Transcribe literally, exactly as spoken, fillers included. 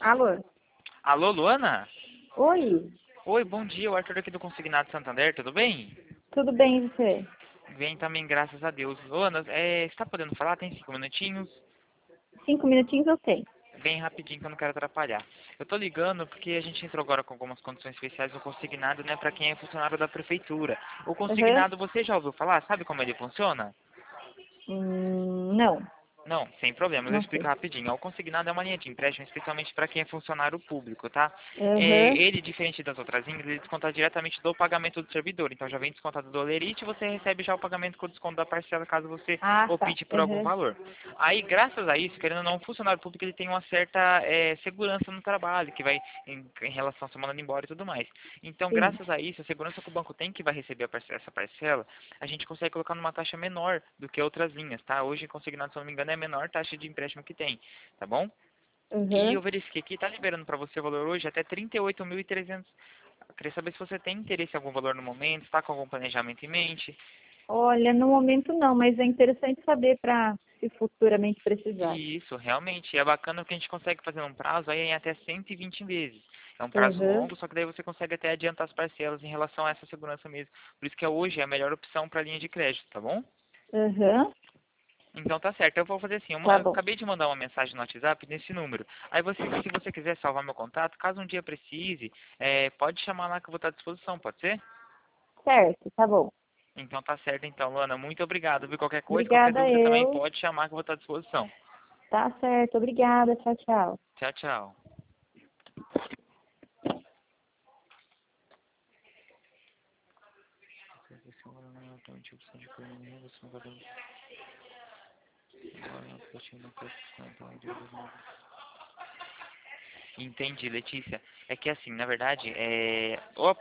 Alô? Alô, Luana? Oi, Oi, bom dia, o Arthur aqui do Consignado Santander, tudo bem? tudo bem e você? Bem também, graças a Deus. Luana, é, você tá podendo falar? Tem cinco minutinhos? Cinco minutinhos eu tenho. Bem rapidinho que eu não quero atrapalhar. Eu tô ligando porque a gente entrou agora com algumas condições especiais no consignado, né, para quem é funcionário da prefeitura. O Aham. consignado, você já ouviu falar? Sabe como ele funciona? Hum, não, Não, sem problemas, eu não explico sei. rapidinho. O consignado é uma linha de empréstimo especialmente para quem é funcionário público, tá? É, Aham. ele, diferente das outras linhas, ele desconta diretamente do pagamento do servidor. Então já vem descontado do Olerite e você recebe já o pagamento com o desconto da parcela caso você Ah, tá. opte por algum Aham. valor. Aí, graças a isso, querendo ou não, o funcionário público ele tem uma certa é, segurança no trabalho, que vai em, em relação a ser mandado embora e tudo mais. Então, Sim. graças a isso, a segurança que o banco tem que vai receber a parcela- essa parcela, a gente consegue colocar numa taxa menor do que outras linhas, tá? Hoje, consignado, se eu não me engano, é a menor taxa de empréstimo que tem, tá bom? E Aham. eu verifiquei aqui, tá liberando para você o valor hoje até trinta e oito mil e trezentos. Eu queria saber se você tem interesse em algum valor no momento, está com algum planejamento em mente. Olha, no momento não, mas é interessante saber para se futuramente precisar. E isso, realmente, é bacana porque a gente consegue fazer um prazo aí em até cento e vinte vezes. É um prazo Aham. longo, só que daí você consegue até adiantar as parcelas em relação a essa segurança mesmo. Por isso que hoje é a melhor opção para linha de crédito, tá bom? Aham. Então tá certo, eu vou fazer assim, uma- Tá eu bom. acabei de mandar uma mensagem no WhatsApp nesse número. Aí você, se você quiser salvar meu contato, caso um dia precise, é, pode chamar lá que eu vou estar à disposição, pode ser? Certo, tá bom. Então tá certo então, Luana, muito obrigado, viu? Qualquer coisa, qualquer Obrigada dúvida também eu. pode chamar que eu vou estar à disposição. Tá certo, obrigada. Tchau, tchau. Tchau, tchau. Entendi, Letícia. É que assim, na verdade, é... o